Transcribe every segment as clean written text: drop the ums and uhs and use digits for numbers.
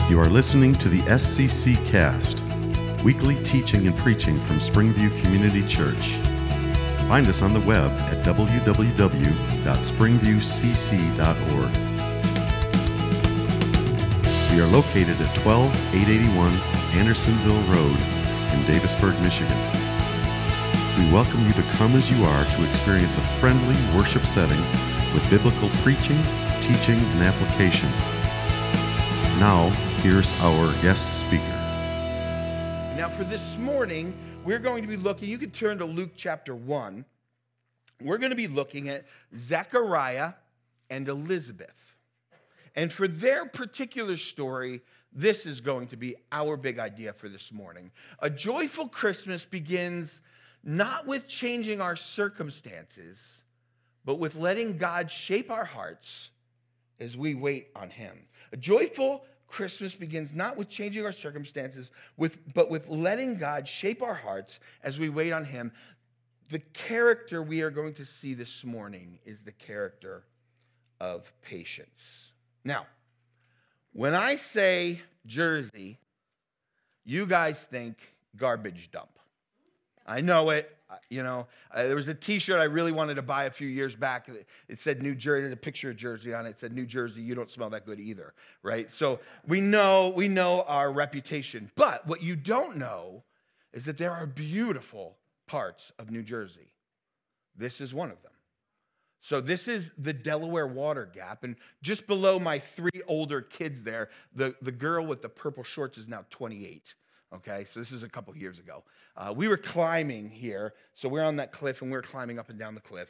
You are listening to the SCC Cast, weekly teaching and preaching from Springview Community Church. Find us on the web at www.springviewcc.org. We are located at 12881 Andersonville Road in Davisburg, Michigan. We welcome you to come as you are to experience a friendly worship setting with biblical preaching, teaching, and application. Now, here's our guest speaker. Now, for this morning, we're going to be looking, you could turn to Luke chapter 1. We're going to be looking at Zechariah and Elizabeth. And for their particular story, this is going to be our big idea for this morning. A joyful Christmas begins not with changing our circumstances, but with letting God shape our hearts as we wait on him. A joyful Christmas begins not with changing our circumstances, but with letting God shape our hearts as we wait on him. The character we are going to see this morning is the character of patience. Now, when I say Jersey, you guys think garbage dump. I know it. There was a T-shirt I really wanted to buy a few years back. It said New Jersey, a picture of Jersey on it. It said, New Jersey, you don't smell that good either, right? So we know our reputation. But what you don't know is that there are beautiful parts of New Jersey. This is one of them. So this is the Delaware Water Gap. And just below my three older kids there, the girl with the purple shorts is now 28. Okay, so this is a couple years ago. We were climbing here, so we're on that cliff, and we're climbing up and down the cliff.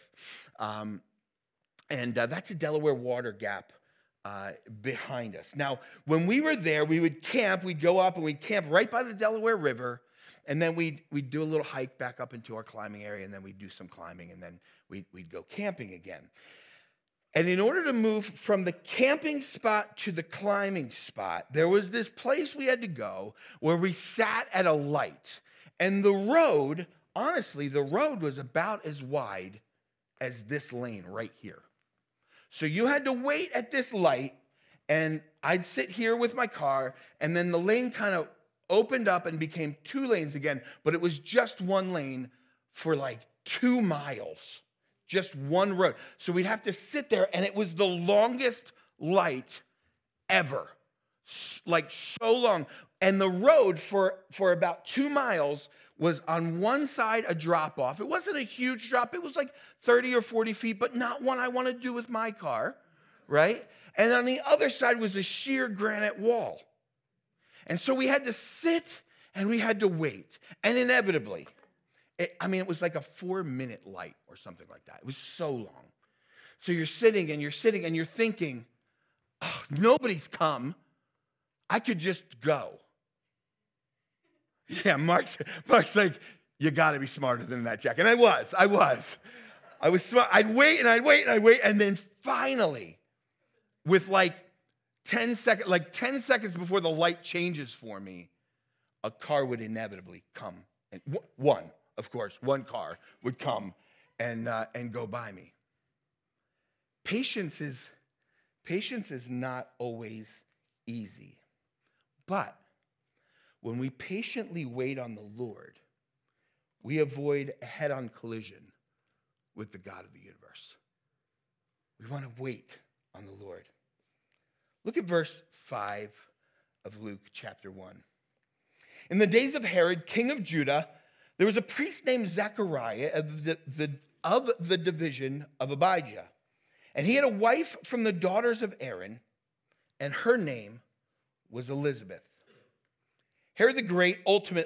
That's a Delaware Water Gap behind us. Now, when we were there, we would camp. We'd go up, and we'd camp right by the Delaware River, and then we'd do a little hike back up into our climbing area, and then we'd do some climbing, and then we'd go camping again. And in order to move from the camping spot to the climbing spot, there was this place we had to go where we sat at a light. And the road, honestly, the road was about as wide as this lane right here. So you had to wait at this light, and I'd sit here with my car, and then the lane kind of opened up and became two lanes again, but it was just one lane for like 2 miles. Just one road. So we'd have to sit there, and it was the longest light ever. Like so long. And the road for about 2 miles was on one side a drop off. It wasn't a huge drop. It was like 30 or 40 feet, but not one I want to do with my car, right? And on the other side was a sheer granite wall. And so we had to sit and we had to wait. And inevitably, it was like a 4-minute light or something like that. It was so long. So you're sitting and you're thinking, oh, nobody's come. I could just go. Yeah, Mark's like, you got to be smarter than that, Jack. And I was smart. I'd wait, and then finally, with like 10 seconds before the light changes for me, a car would inevitably come. And one car would come and go by me. Patience is not always easy. But when we patiently wait on the Lord, we avoid a head-on collision with the God of the universe. We want to wait on the Lord. Look at verse 5 of Luke chapter 1. In the days of Herod, king of Judah, there was a priest named Zechariah of the division of Abijah. And he had a wife from the daughters of Aaron, and her name was Elizabeth. Herod the Great,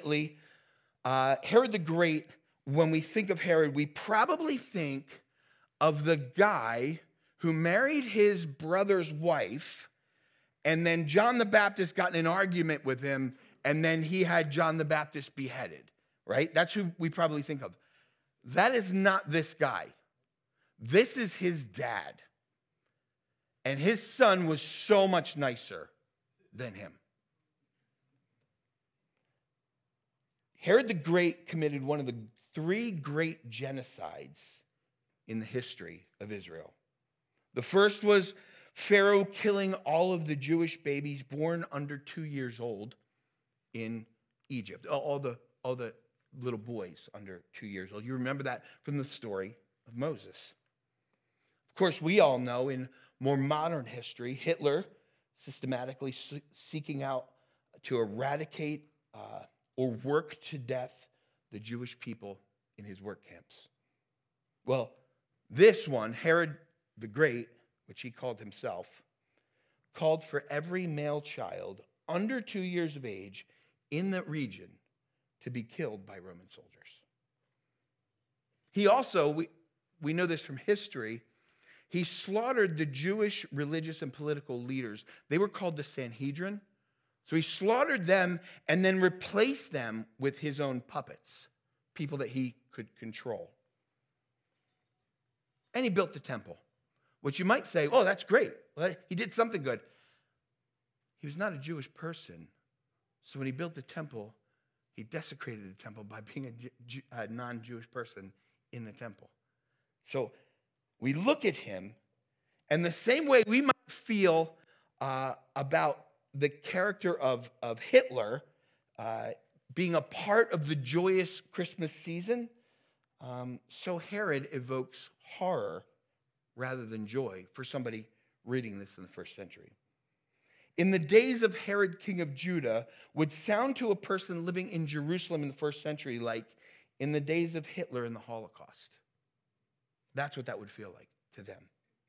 when we think of Herod, we probably think of the guy who married his brother's wife, and then John the Baptist got in an argument with him, and then he had John the Baptist beheaded. Right? That's who we probably think of. That is not this guy. This is his dad. And his son was so much nicer than him. Herod the Great committed one of the 3 great genocides in the history of Israel. The first was Pharaoh killing all of the Jewish babies born under 2 years old in Egypt, all the little boys under 2 years old. You remember that from the story of Moses. Of course, we all know in more modern history, Hitler systematically seeking out to eradicate or work to death the Jewish people in his work camps. Well, this one, Herod the Great, which he called himself, called for every male child under 2 years of age in that region to be killed by Roman soldiers. He also, we know this from history, he slaughtered the Jewish religious and political leaders. They were called the Sanhedrin. So he slaughtered them and then replaced them with his own puppets, people that he could control. And he built the temple, which you might say, oh, that's great. Well, he did something good. He was not a Jewish person. So when he built the temple, he desecrated the temple by being a non-Jewish person in the temple. So we look at him, and the same way we might feel about the character of Hitler being a part of the joyous Christmas season, so Herod evokes horror rather than joy for somebody reading this in the first century. In the days of Herod, king of Judah, would sound to a person living in Jerusalem in the first century like in the days of Hitler in the Holocaust. That's what that would feel like to them.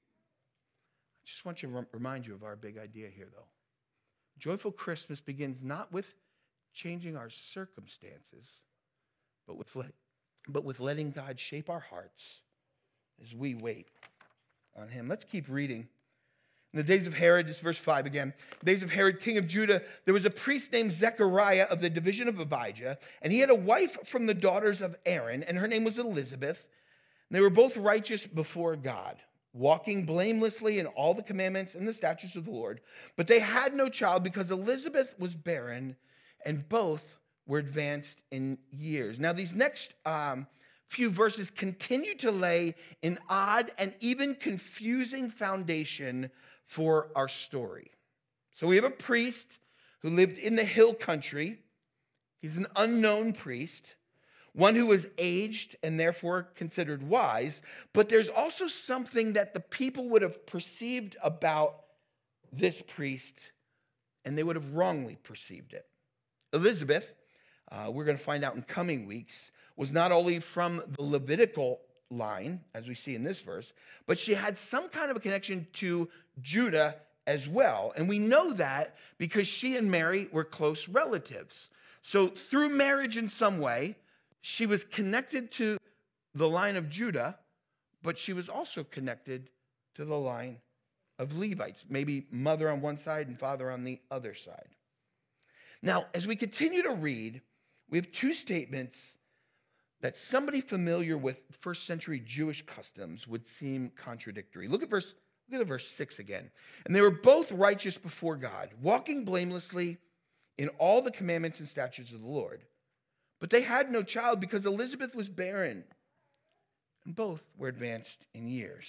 I just want to remind you of our big idea here, though. Joyful Christmas begins not with changing our circumstances, but with letting God shape our hearts as we wait on him. Let's keep reading. In the days of Herod, this is verse 5 again. The days of Herod, king of Judah, there was a priest named Zechariah of the division of Abijah, and he had a wife from the daughters of Aaron, and her name was Elizabeth. And they were both righteous before God, walking blamelessly in all the commandments and the statutes of the Lord. But they had no child because Elizabeth was barren, and both were advanced in years. Now, these next few verses continue to lay an odd and even confusing foundation for our story. So we have a priest who lived in the hill country. He's an unknown priest, one who was aged and therefore considered wise. But there's also something that the people would have perceived about this priest, and they would have wrongly perceived it. Elizabeth, we're going to find out in coming weeks, was not only from the Levitical line, as we see in this verse, but she had some kind of a connection to Judah as well. And we know that because she and Mary were close relatives. So through marriage in some way, she was connected to the line of Judah, but she was also connected to the line of Levites, maybe mother on one side and father on the other side. Now, as we continue to read, we have two statements that somebody familiar with first century Jewish customs would seem contradictory. Look at verse 6 again. And they were both righteous before God, walking blamelessly in all the commandments and statutes of the Lord. But they had no child because Elizabeth was barren, and both were advanced in years.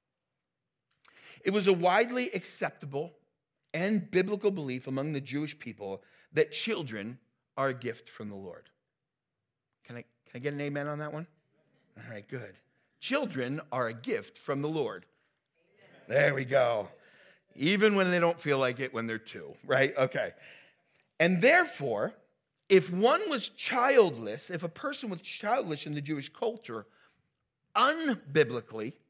It was a widely acceptable and biblical belief among the Jewish people that children are a gift from the Lord. Can I get an amen on that one? All right, good. Children are a gift from the Lord. Amen. There we go. Even when they don't feel like it when they're 2, right? Okay. And therefore, if one was childless, if a person was childless in the Jewish culture, unbiblically,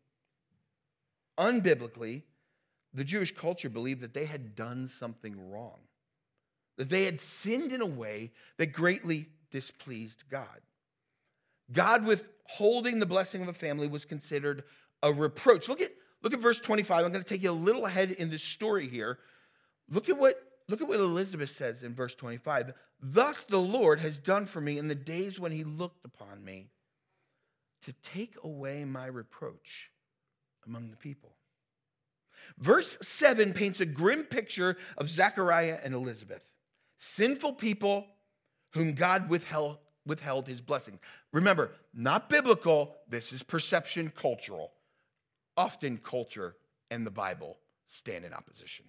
the Jewish culture believed that they had done something wrong, that they had sinned in a way that greatly displeased God. God withholding the blessing of a family was considered a reproach. Look at verse 25. I'm going to take you a little ahead in this story here. Look at what Elizabeth says in verse 25. Thus the Lord has done for me in the days when he looked upon me to take away my reproach among the people. Verse 7 paints a grim picture of Zechariah and Elizabeth, sinful people whom God withheld his blessing. Remember, not biblical, this is perception cultural. Often culture and the Bible stand in opposition.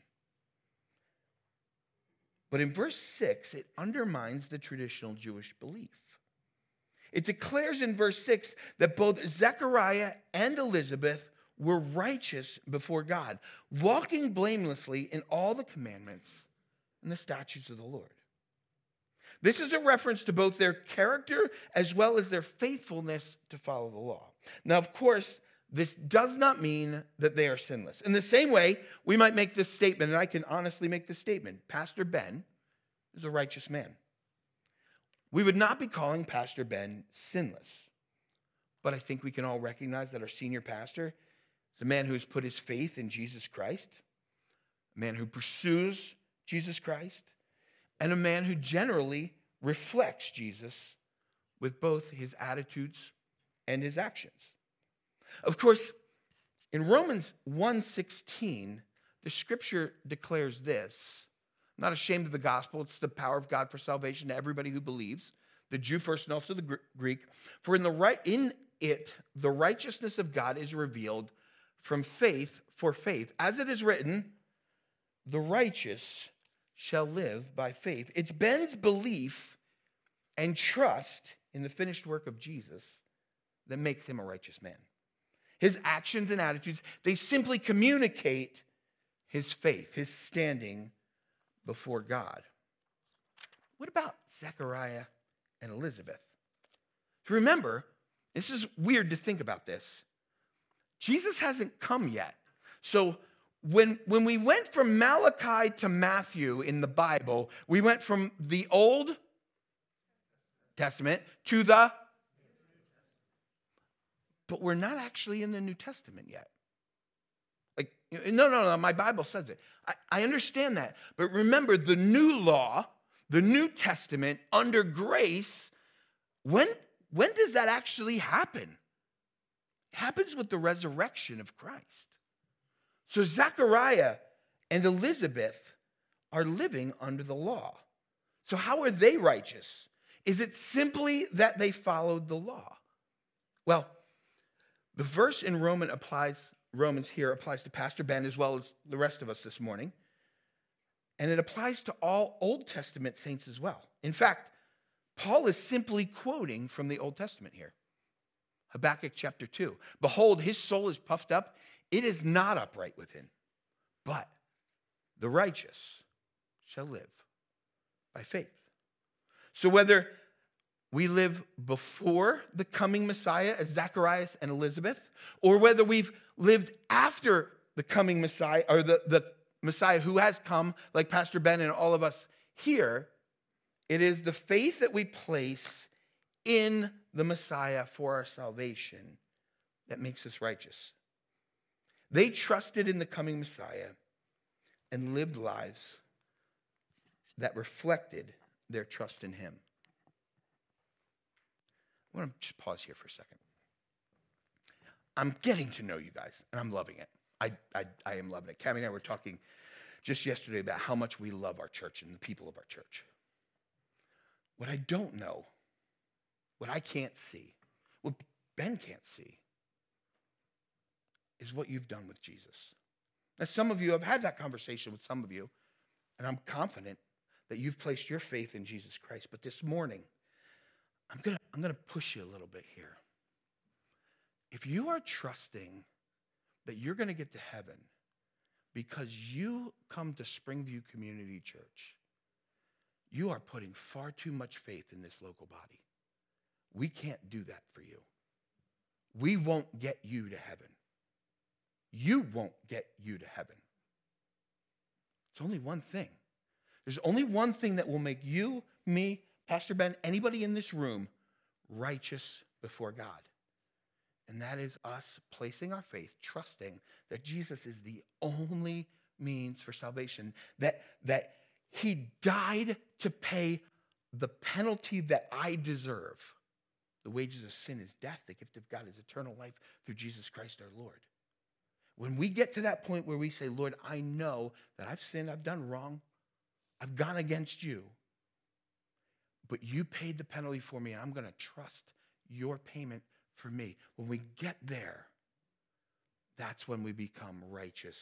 But in verse 6, it undermines the traditional Jewish belief. It declares in verse 6 that both Zechariah and Elizabeth were righteous before God, walking blamelessly in all the commandments and the statutes of the Lord. This is a reference to both their character as well as their faithfulness to follow the law. Now, of course, this does not mean that they are sinless. In the same way, we might make this statement, and I can honestly make this statement. Pastor Ben is a righteous man. We would not be calling Pastor Ben sinless. But I think we can all recognize that our senior pastor is a man who has put his faith in Jesus Christ, a man who pursues Jesus Christ, and a man who generally reflects Jesus with both his attitudes and his actions. Of course, in Romans 1:16, the scripture declares this: I'm not ashamed of the gospel. It's the power of God for salvation to everybody who believes, the Jew first and also the Greek. For in it, the righteousness of God is revealed from faith for faith. As it is written, the righteous shall live by faith. It's Ben's belief and trust in the finished work of Jesus that makes him a righteous man. His actions and attitudes, they simply communicate his faith, his standing before God. What about Zechariah and Elizabeth? Remember, this is weird to think about this. Jesus hasn't come yet. So when we went from Malachi to Matthew in the Bible, we went from the Old Testament to the... But we're not actually in the New Testament yet. Like, no, my Bible says it. I understand that. But remember, the new law, the New Testament, under grace, when does that actually happen? It happens with the resurrection of Christ. So Zechariah and Elizabeth are living under the law. So how are they righteous? Is it simply that they followed the law? Well, the verse in Romans here applies to Pastor Ben as well as the rest of us this morning. And it applies to all Old Testament saints as well. In fact, Paul is simply quoting from the Old Testament here. Habakkuk chapter 2. Behold, his soul is puffed up. It is not upright within. But the righteous shall live by faith. So whether we live before the coming Messiah as Zacharias and Elizabeth, or whether we've lived after the coming Messiah, or the Messiah who has come, like Pastor Ben and all of us here, it is the faith that we place in the Messiah for our salvation that makes us righteous. They trusted in the coming Messiah and lived lives that reflected their trust in him. I want to just pause here for a second. I'm getting to know you guys, and I'm loving it. I am loving it. Cammie and I were talking just yesterday about how much we love our church and the people of our church. What I don't know, what I can't see, what Ben can't see, is what you've done with Jesus. Now, some of you have had that conversation with some of you, and I'm confident that you've placed your faith in Jesus Christ. But this morning, I'm gonna push you a little bit here. If you are trusting that you're going to get to heaven because you come to Springview Community Church, you are putting far too much faith in this local body. We can't do that for you. We won't get you to heaven. You won't get you to heaven. It's only one thing. There's only one thing that will make you, me, Pastor Ben, anybody in this room righteous before God. And that is us placing our faith, trusting that Jesus is the only means for salvation, that he died to pay the penalty that I deserve. The wages of sin is death. The gift of God is eternal life through Jesus Christ our Lord. When we get to that point where we say, Lord, I know that I've sinned, I've done wrong, I've gone against you, but you paid the penalty for me, and I'm going to trust your payment for me. When we get there, that's when we become righteous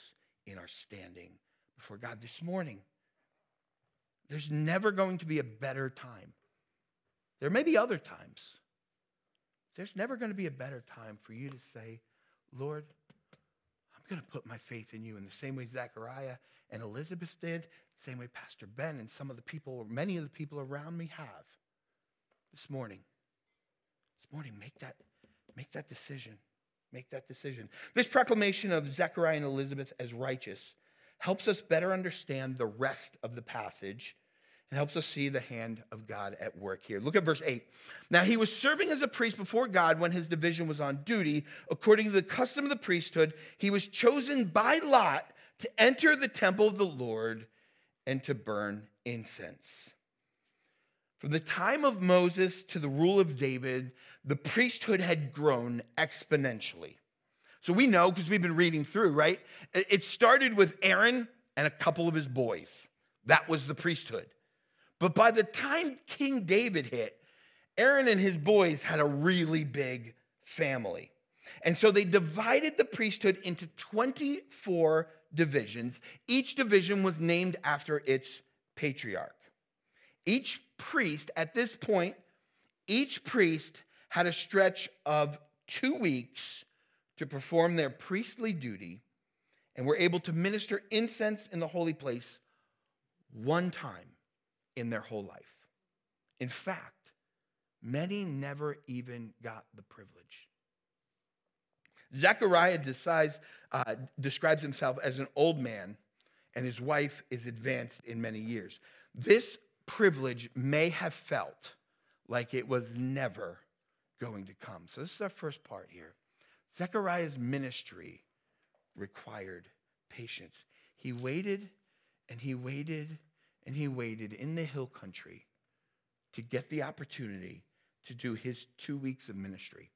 in our standing before God this morning. There's never going to be a better time. There may be other times. There's never going to be a better time for you to say, Lord, I'm going to put my faith in you in the same way Zechariah and Elizabeth did, the same way Pastor Ben and some of the people, or many of the people around me have this morning. This morning, make that decision. Make that decision. This proclamation of Zechariah and Elizabeth as righteous helps us better understand the rest of the passage and helps us see the hand of God at work here. Look at verse 8. Now he was serving as a priest before God when his division was on duty. According to the custom of the priesthood, he was chosen by lot to enter the temple of the Lord and to burn incense. From the time of Moses to the rule of David, the priesthood had grown exponentially. So we know, because we've been reading through, right? It started with Aaron and a couple of his boys. That was the priesthood. But by the time King David hit, Aaron and his boys had a really big family. And so they divided the priesthood into 24 divisions. Each division was named after its patriarch. Each priest, at this point, each priest had a stretch of 2 weeks to perform their priestly duty and were able to minister incense in the holy place one time in their whole life. In fact, many never even got the privilege. Zechariah describes himself as an old man, and his wife is advanced in many years. This privilege may have felt like it was never going to come. So this is our first part here. Zechariah's ministry required patience. He waited and he waited and he waited in the hill country to get the opportunity to do his 2 weeks of ministry.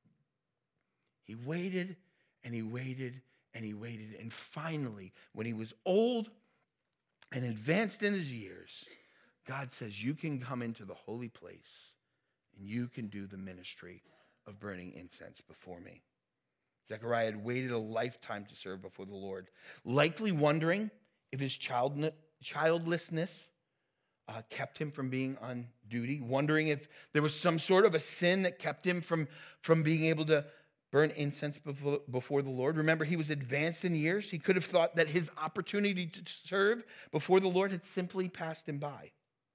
He waited and he waited and he waited. And finally, when he was old and advanced in his years, God says, you can come into the holy place and you can do the ministry of burning incense before me. Zechariah had waited a lifetime to serve before the Lord, likely wondering if his childlessness kept him from being on duty, wondering if there was some sort of a sin that kept him from being able to burn incense before the Lord. Remember, he was advanced in years. He could have thought that his opportunity to serve before the Lord had simply passed him by.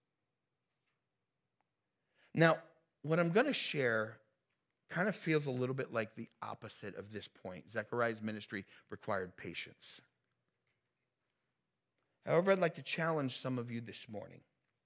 Now, what I'm going to share kind of feels a little bit like the opposite of this point. Zechariah's ministry required patience. However, I'd like to challenge some of you this morning.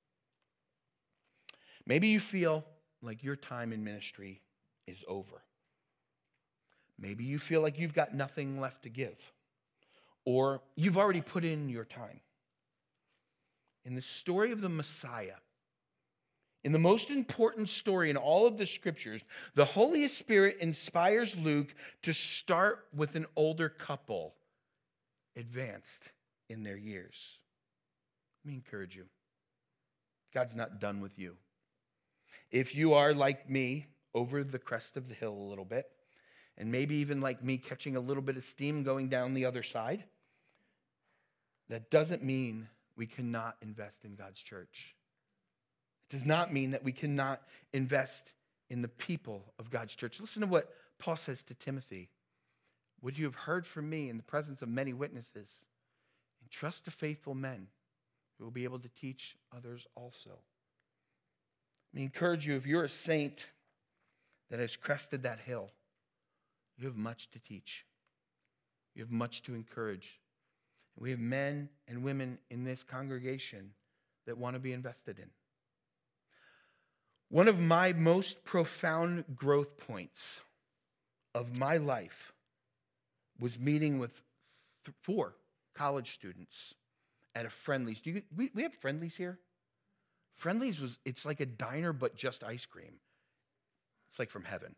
Maybe you feel like your time in ministry is over. Maybe you feel like you've got nothing left to give, or you've already put in your time. In the story of the Messiah, in the most important story in all of the scriptures, the Holy Spirit inspires Luke to start with an older couple, advanced in their years. Let me encourage you. God's not done with you. If you are like me, over the crest of the hill a little bit, and maybe even like me catching a little bit of steam going down the other side, that doesn't mean we cannot invest in God's church. It does not mean that we cannot invest in the people of God's church. Listen to what Paul says to Timothy. What you have heard from me in the presence of many witnesses, entrust to faithful men who will be able to teach others also. Let me encourage you, if you're a saint that has crested that hill, you have much to teach. You have much to encourage. We have men and women in this congregation that want to be invested in. One of my most profound growth points of my life was meeting with 4 college students at a Friendly's. We have Friendly's here? Friendly's it's like a diner, but just ice cream. It's like from heaven.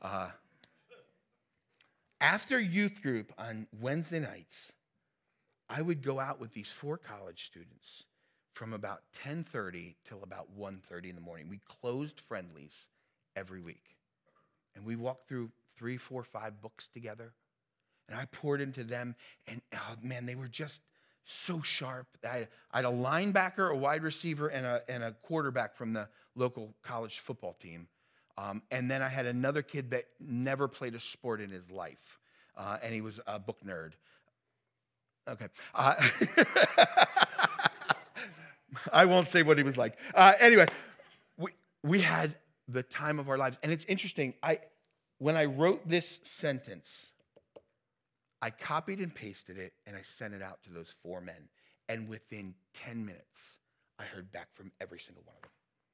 After youth group on Wednesday nights, I would go out with these 4 college students from about 10:30 till about 1:30 in the morning. We closed Friendly's every week. And we walked through 3, 4, 5 books together. And I poured into them, and oh man, they were just so sharp. I had a linebacker, a wide receiver, and a quarterback from the local college football team. And then I had another kid that never played a sport in his life, and he was a book nerd. Okay. I won't say what he was like. Anyway, we had the time of our lives. And it's interesting. When I wrote this sentence, I copied and pasted it, and I sent it out to those 4 men. And within 10 minutes, I heard back from every single one of them.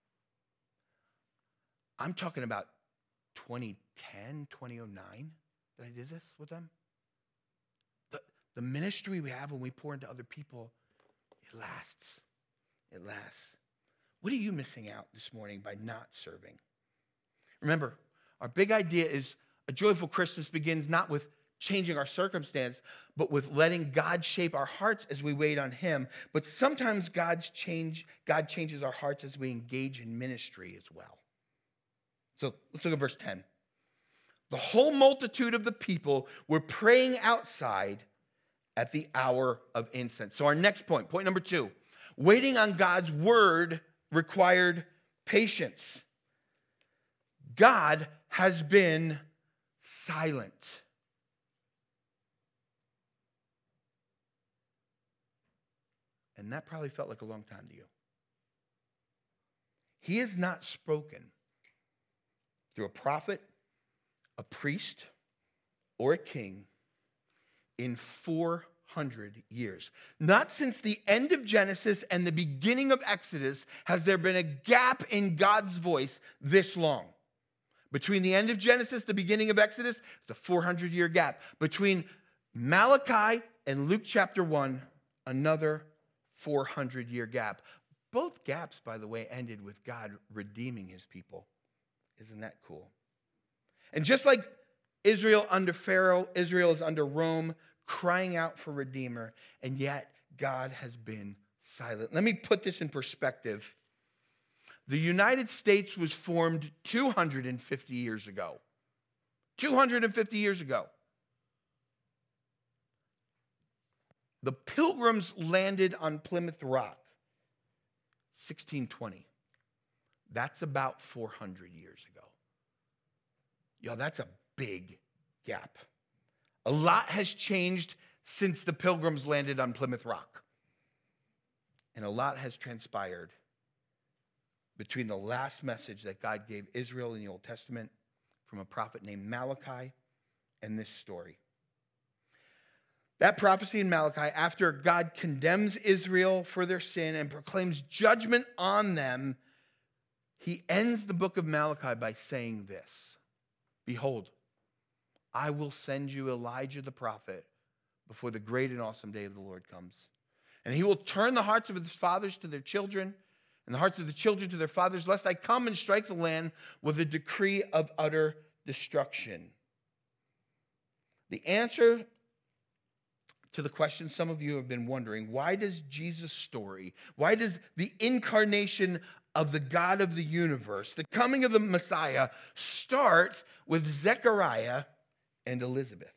I'm talking about 2010, 2009 that I did this with them. The ministry we have when we pour into other people, it lasts. It lasts. What are you missing out this morning by not serving? Remember, our big idea is a joyful Christmas begins not with changing our circumstance, but with letting God shape our hearts as we wait on him. But sometimes God changes our hearts as we engage in ministry as well. So let's look at verse 10. The whole multitude of the people were praying outside at the hour of incense. So our next point number 2, waiting on God's word required patience. God has been silent. And that probably felt like a long time to you. He has not spoken through a prophet, a priest, or a king in 400 years. Not since the end of Genesis and the beginning of Exodus has there been a gap in God's voice this long. Between the end of Genesis, the beginning of Exodus, it's a 400-year gap. Between Malachi and Luke chapter 1, another 400-year gap. Both gaps, by the way, ended with God redeeming his people. Isn't that cool? And just like Israel under Pharaoh, Israel is under Rome, crying out for Redeemer, and yet God has been silent. Let me put this in perspective. The United States was formed 250 years ago. 250 years ago. The Pilgrims landed on Plymouth Rock, 1620. That's about 400 years ago. Yo, that's a big gap. A lot has changed since the Pilgrims landed on Plymouth Rock. And a lot has transpired between the last message that God gave Israel in the Old Testament from a prophet named Malachi and this story. That prophecy in Malachi, after God condemns Israel for their sin and proclaims judgment on them, he ends the book of Malachi by saying this: Behold, I will send you Elijah the prophet before the great and awesome day of the Lord comes. And he will turn the hearts of his fathers to their children and the hearts of the children to their fathers, lest I come and strike the land with a decree of utter destruction. The answer to the question some of you have been wondering, why does Jesus' story, why does the incarnation of the God of the universe, the coming of the Messiah, start with Zechariah and Elizabeth?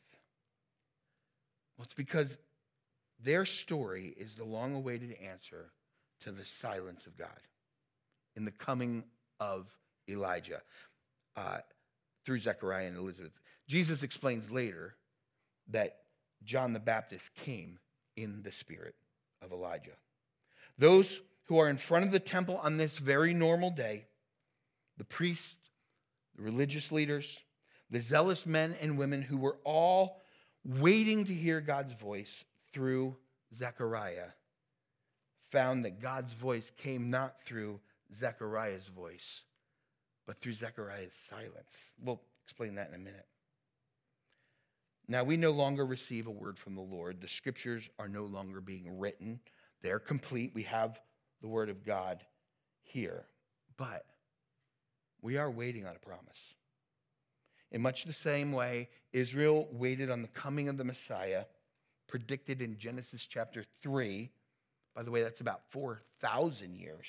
Well, it's because their story is the long-awaited answer to the silence of God in the coming of Elijah through Zechariah and Elizabeth. Jesus explains later that John the Baptist came in the spirit of Elijah. Those who are in front of the temple on this very normal day, the priests, the religious leaders, the zealous men and women who were all waiting to hear God's voice through Zechariah, found that God's voice came not through Zechariah's voice, but through Zechariah's silence. We'll explain that in a minute. Now, we no longer receive a word from the Lord. The scriptures are no longer being written. They're complete. We have the word of God here. But we are waiting on a promise. In much the same way, Israel waited on the coming of the Messiah, predicted in Genesis chapter 3. By the way, that's about 4,000 years.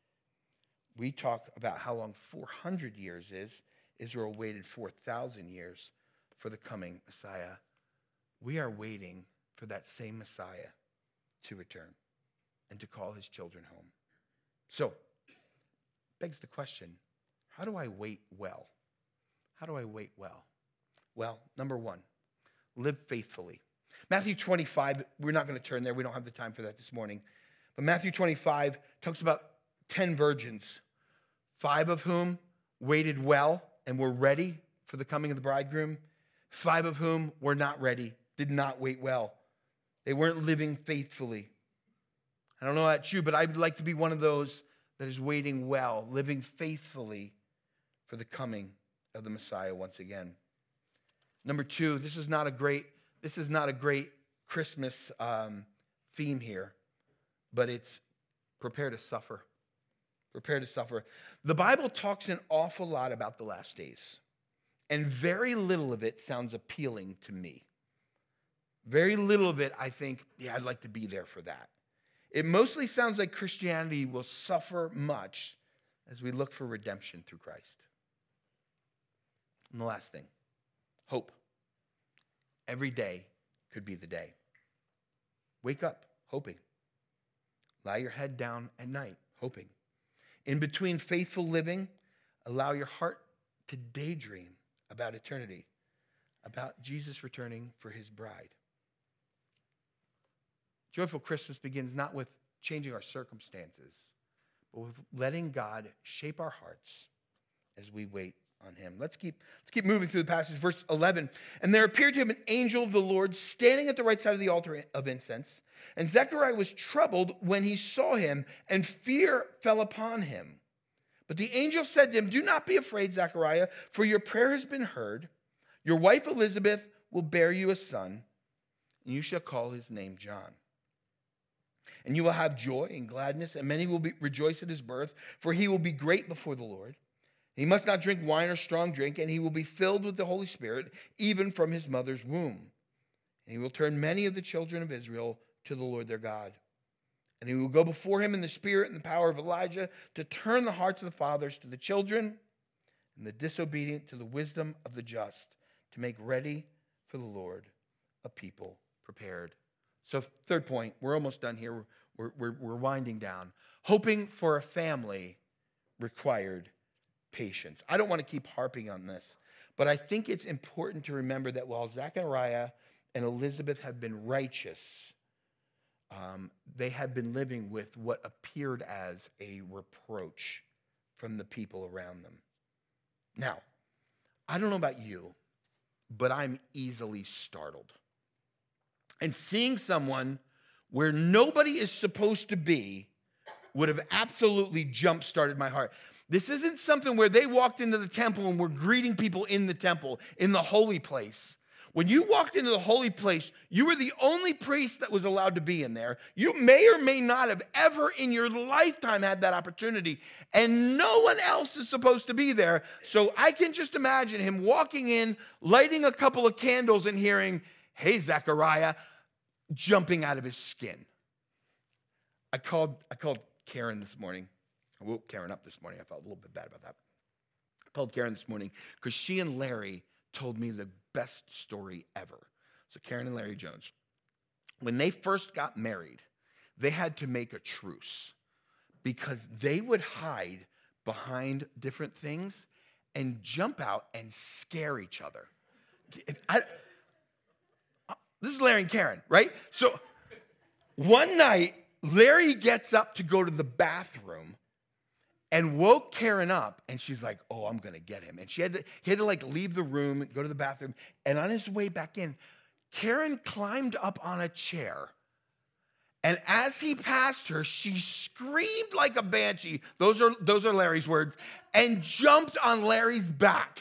We talk about how long 400 years is. Israel waited 4,000 years for the coming Messiah. we are waiting for that same Messiah to return and to call his children home. So, begs the question, how do I wait well? How do I wait well? Well, number one, live faithfully. Matthew 25, we're not going to turn there. We don't have the time for that this morning. But Matthew 25 talks about 10 virgins, 5 of whom waited well and were ready for the coming of the bridegroom. 5 of whom were not ready, did not wait well. They weren't living faithfully. I don't know about you, but I would like to be one of those that is waiting well, living faithfully for the coming of the Messiah once again. Number 2, this is not a great Christmas theme here, but it's prepare to suffer. Prepare to suffer. The Bible talks an awful lot about the last days, and very little of it sounds appealing to me. Very little of it, I think, yeah, I'd like to be there for that. It mostly sounds like Christianity will suffer much as we look for redemption through Christ. And the last thing, hope. Every day could be the day. Wake up, hoping. Lie your head down at night, hoping. In between faithful living, allow your heart to daydream about eternity, about Jesus returning for his bride. Joyful Christmas begins not with changing our circumstances, but with letting God shape our hearts as we wait on him. Let's keep moving through the passage. Verse 11. And there appeared to him an angel of the Lord standing at the right side of the altar of incense. And Zechariah was troubled when he saw him, and fear fell upon him. But the angel said to him, do not be afraid, Zechariah, for your prayer has been heard. Your wife Elizabeth will bear you a son, and you shall call his name John. And you will have joy and gladness, and many will rejoice at his birth, for he will be great before the Lord. He must not drink wine or strong drink, and he will be filled with the Holy Spirit, even from his mother's womb. And he will turn many of the children of Israel to the Lord their God. And he will go before him in the spirit and the power of Elijah to turn the hearts of the fathers to the children and the disobedient to the wisdom of the just, to make ready for the Lord a people prepared. So third point, we're almost done here. We're winding down. Hoping for a family required patience. I don't want to keep harping on this, but I think it's important to remember that while Zechariah and Elizabeth have been righteous, they had been living with what appeared as a reproach from the people around them. Now, I don't know about you, but I'm easily startled. And seeing someone where nobody is supposed to be would have absolutely jump-started my heart. This isn't something where they walked into the temple and were greeting people in the temple, in the holy place. When you walked into the holy place, you were the only priest that was allowed to be in there. You may or may not have ever in your lifetime had that opportunity, and no one else is supposed to be there. So I can just imagine him walking in, lighting a couple of candles and hearing, hey, Zechariah, jumping out of his skin. I called Karen this morning. I woke Karen up this morning. I felt a little bit bad about that. I called Karen this morning because she and Larry told me the best story ever. So Karen and Larry Jones, when they first got married, they had to make a truce because they would hide behind different things and jump out and scare each other. This is Larry and Karen, right? So one night, Larry gets up to go to the bathroom and woke Karen up, and she's like, oh, I'm going to get him. And he had to like leave the room, go to the bathroom, and on his way back in, Karen climbed up on a chair, and as he passed her, she screamed like a banshee, those are Larry's words, and jumped on Larry's back.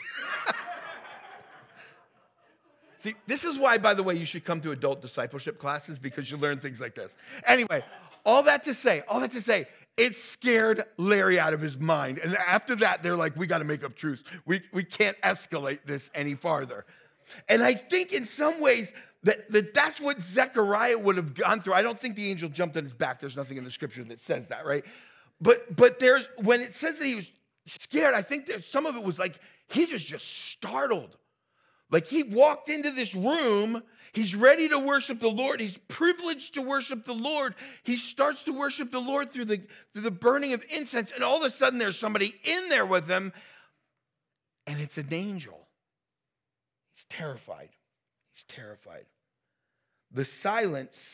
See, this is why, by the way, you should come to adult discipleship classes, because you learn things like this. Anyway, all that to say, it scared Larry out of his mind. And after that, they're like, we got to make up truce. We can't escalate this any farther. And I think in some ways that's what Zechariah would have gone through. I don't think the angel jumped on his back. There's nothing in the scripture that says that, right? But when it says that he was scared, I think some of it was like he was just startled. Like he walked into this room, he's ready to worship the Lord. He's privileged to worship the Lord. He starts to worship the Lord through the burning of incense, and all of a sudden there's somebody in there with him, and it's an angel. He's terrified. He's terrified. The silence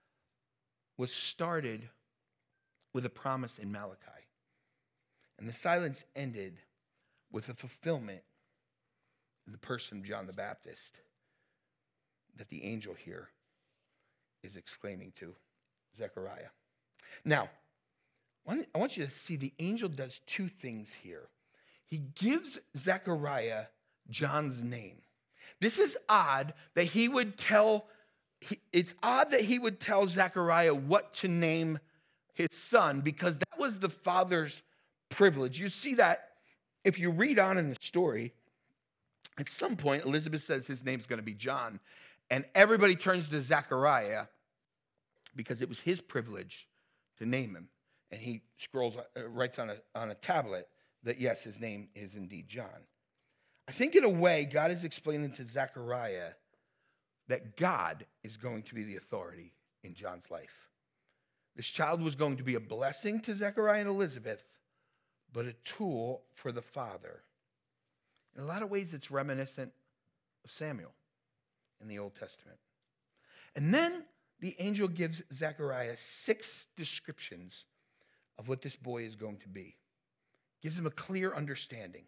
was started with a promise in Malachi. And the silence ended with a fulfillment in the person of John the Baptist that the angel here is exclaiming to Zechariah. Now, I want you to see the angel does two things here. He gives Zechariah John's name. This is odd that he would tell, it's odd that he would tell Zechariah what to name his son, because that was the father's privilege. You see that if you read on in the story. At some point, Elizabeth says his name's going to be John, and everybody turns to Zechariah because it was his privilege to name him. And he writes on a tablet that, yes, his name is indeed John. I think in a way, God is explaining to Zechariah that God is going to be the authority in John's life. This child was going to be a blessing to Zechariah and Elizabeth, but a tool for the Father. In a lot of ways, it's reminiscent of Samuel in the Old Testament. And then the angel gives Zechariah 6 descriptions of what this boy is going to be. Gives him a clear understanding.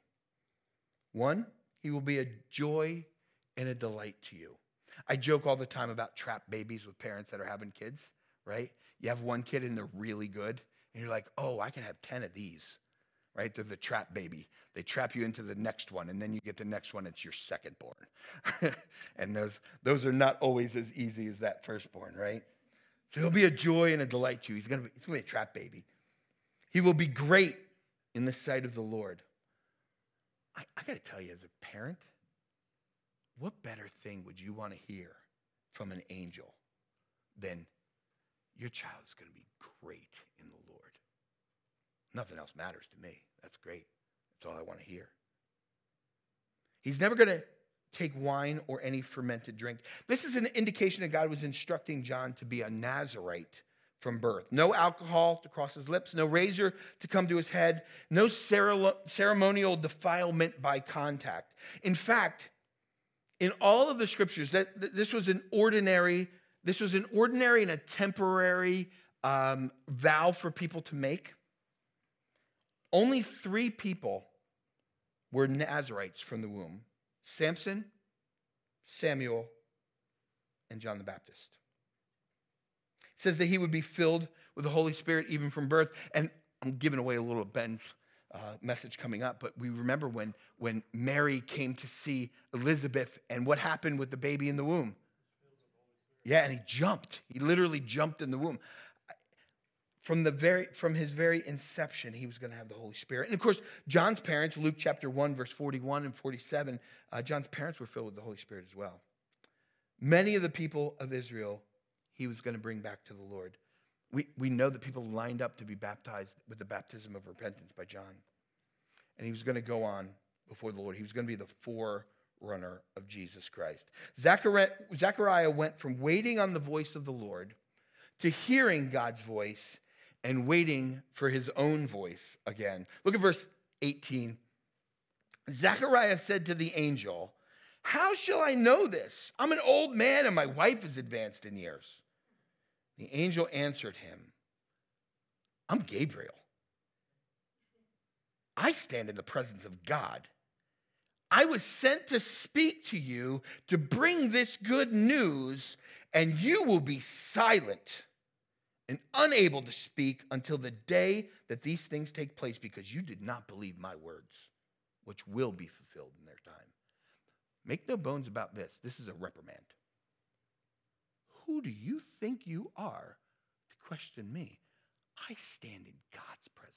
1, he will be a joy and a delight to you. I joke all the time about trap babies with parents that are having kids, right? You have one kid and they're really good, and you're like, oh, I can have 10 of these, right? They're the trap baby. They trap you into the next one, and then you get the next one, it's your second-born. And those are not always as easy as that firstborn, right? So he'll be a joy and a delight to you. He's going to be a trap baby. He will be great in the sight of the Lord. I got to tell you, as a parent, what better thing would you want to hear from an angel than your child is going to be great in the Lord? Nothing else matters to me. That's great. That's all I want to hear. He's never going to take wine or any fermented drink. This is an indication that God was instructing John to be a Nazirite from birth. No alcohol to cross his lips, no razor to come to his head, no ceremonial defilement by contact. In fact, in all of the scriptures, this was an ordinary and a temporary vow for people to make. Only 3 people were Nazirites from the womb: Samson, Samuel, and John the Baptist. It says that he would be filled with the Holy Spirit even from birth. And I'm giving away a little of Ben's message coming up, but we remember when Mary came to see Elizabeth and what happened with the baby in the womb. Yeah, and he jumped. He literally jumped in the womb. From his very inception, he was going to have the Holy Spirit. And of course, John's parents, Luke chapter 1, verse 41 and 47, John's parents were filled with the Holy Spirit as well. Many of the people of Israel, he was going to bring back to the Lord. We know that people lined up to be baptized with the baptism of repentance by John. And he was going to go on before the Lord. He was going to be the forerunner of Jesus Christ. Zechariah went from waiting on the voice of the Lord to hearing God's voice and waiting for his own voice again. Look at verse 18. Zechariah said to the angel, "How shall I know this? I'm an old man and my wife is advanced in years." The angel answered him, "I'm Gabriel. I stand in the presence of God. I was sent to speak to you to bring this good news, and you will be silent and unable to speak until the day that these things take place, because you did not believe my words, which will be fulfilled in their time." Make no bones about this. This is a reprimand. Who do you think you are to question me? I stand in God's presence.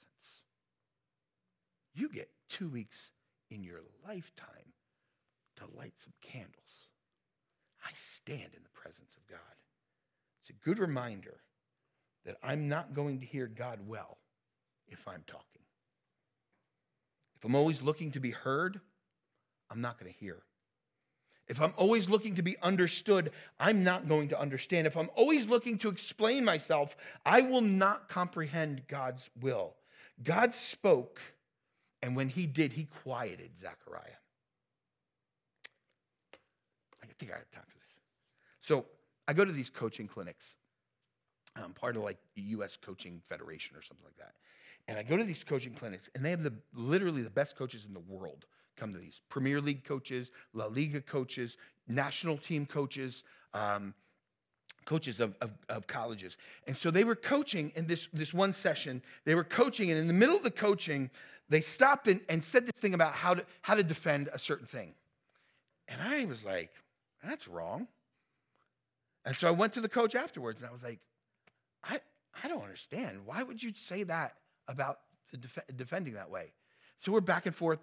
You get 2 weeks in your lifetime to light some candles. I stand in the presence of God. It's a good reminder that I'm not going to hear God well if I'm talking. If I'm always looking to be heard, I'm not going to hear. If I'm always looking to be understood, I'm not going to understand. If I'm always looking to explain myself, I will not comprehend God's will. God spoke, and when he did, he quieted Zechariah. I think I have time for this. So I go to these coaching clinics. I'm part of like the U.S. Coaching Federation or something like that. And I go to these coaching clinics, and they have literally the best coaches in the world come to these. Premier League coaches, La Liga coaches, national team coaches, coaches of colleges. And so they were coaching in this one session. They were coaching, and in the middle of the coaching, they stopped and said this thing about how to defend a certain thing. And I was like, that's wrong. And so I went to the coach afterwards, and I was like, I don't understand. Why would you say that about defending that way? So we're back and forth.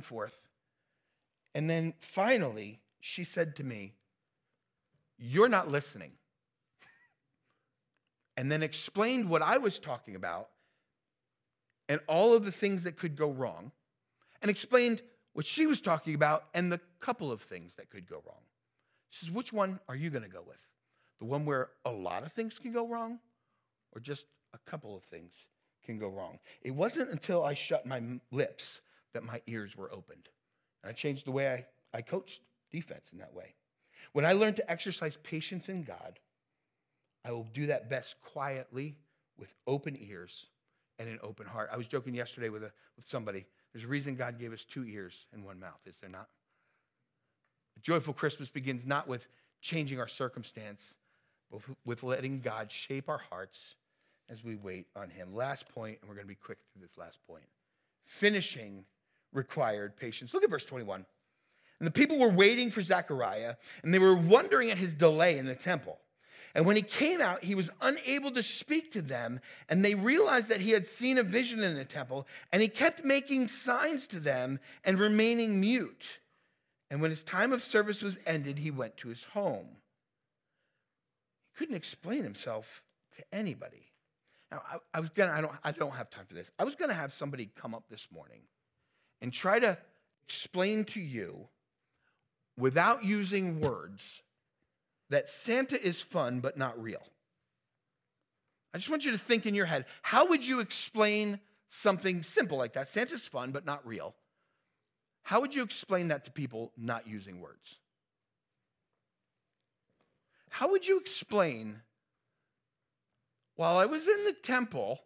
And then finally, she said to me, you're not listening. And then explained what I was talking about and all of the things that could go wrong, and explained what she was talking about and the couple of things that could go wrong. She says, which one are you going to go with? The one where a lot of things can go wrong, or just a couple of things can go wrong? It wasn't until I shut my lips that my ears were opened. And I changed the way I coached defense in that way. When I learned to exercise patience in God, I will do that best quietly with open ears and an open heart. I was joking yesterday with somebody. There's a reason God gave us 2 ears and 1 mouth, is there not? A joyful Christmas begins not with changing our circumstance, but with letting God shape our hearts as we wait on him. Last point, and we're going to be quick through this last point. Finishing required patience. Look at verse 21. And the people were waiting for Zechariah, and they were wondering at his delay in the temple. And when he came out, he was unable to speak to them, and they realized that he had seen a vision in the temple, and he kept making signs to them and remaining mute. And when his time of service was ended, he went to his home. He couldn't explain himself to anybody. Now, I don't have time for this. I was going to have somebody come up this morning and try to explain to you, without using words, that Santa is fun but not real. I just want you to think in your head, how would you explain something simple like that? Santa's fun but not real. How would you explain that to people not using words? How would you explain, while I was in the temple,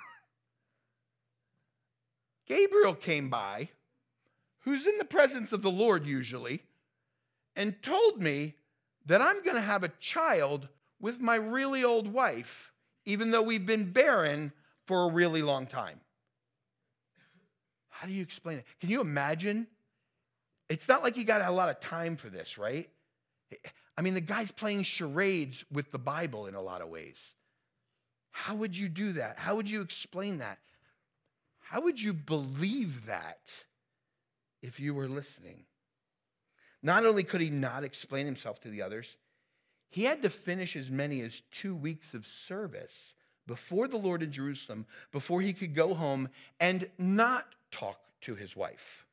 Gabriel came by, who's in the presence of the Lord usually, and told me that I'm going to have a child with my really old wife, even though we've been barren for a really long time? How do you explain it? Can you imagine? It's not like you got a lot of time for this, right? I mean, the guy's playing charades with the Bible in a lot of ways. How would you do that? How would you explain that? How would you believe that if you were listening? Not only could he not explain himself to the others, he had to finish as many as 2 weeks of service before the Lord in Jerusalem before he could go home and not talk to his wife.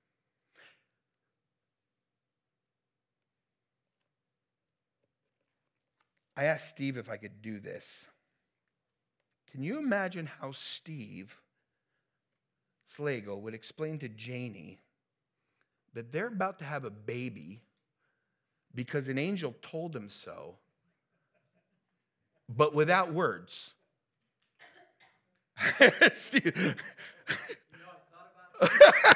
I asked Steve if I could do this. Can you imagine how Steve Slagle would explain to Janie that they're about to have a baby because an angel told him so, but without words? Steve. I thought about it.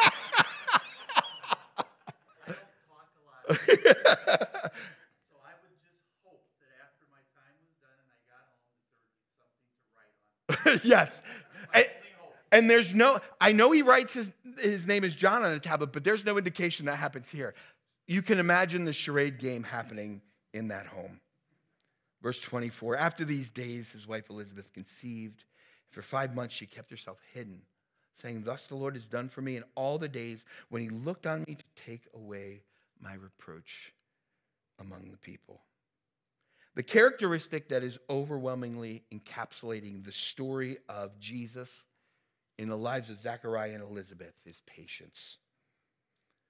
I don't talk a lot. So I would just hope that after my time was done and I got home, that there would be something to write on. Yes. My only hope. And there's I know he writes his name is John on a tablet, but there's no indication that happens here. You can imagine the charade game happening in that home. Verse 24, after these days, his wife Elizabeth conceived. For 5 months, she kept herself hidden, saying, thus the Lord has done for me in all the days when he looked on me to take away my reproach among the people. The characteristic that is overwhelmingly encapsulating the story of Jesus in the lives of Zechariah and Elizabeth is patience.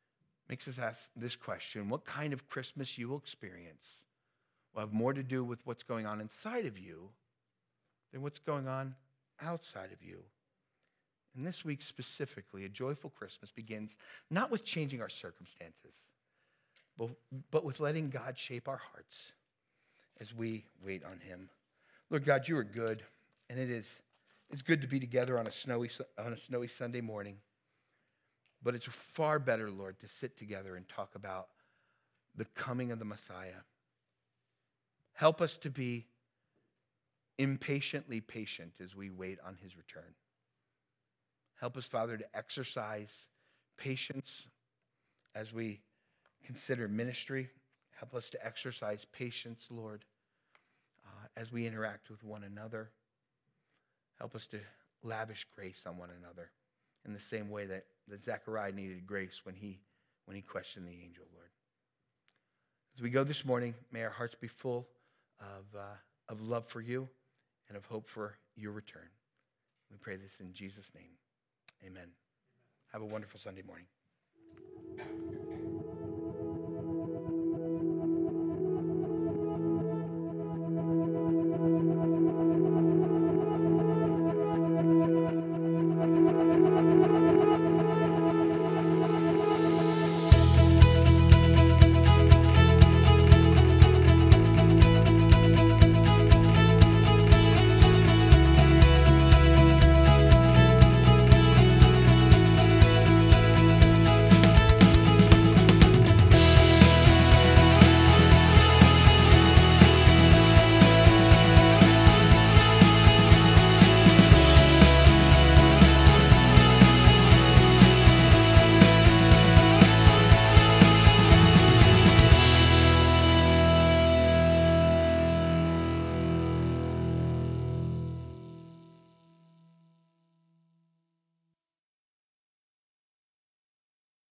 makes us ask this question: what kind of Christmas you will experience will have more to do with what's going on inside of you than what's going on outside of you. And this week specifically, a joyful Christmas begins not with changing our circumstances, but with letting God shape our hearts as we wait on him. Lord God, you are good, and it's good to be together on a snowy Sunday morning. But it's far better, Lord, to sit together and talk about the coming of the Messiah. Help us to be impatiently patient as we wait on his return. Help us, Father, to exercise patience as we consider ministry. Help us to exercise patience, Lord, as we interact with one another. Help us to lavish grace on one another in the same way that Zechariah needed grace when he questioned the angel, Lord. As we go this morning, may our hearts be full of love for you and of hope for your return. We pray this in Jesus' name. Amen. Have a wonderful Sunday morning.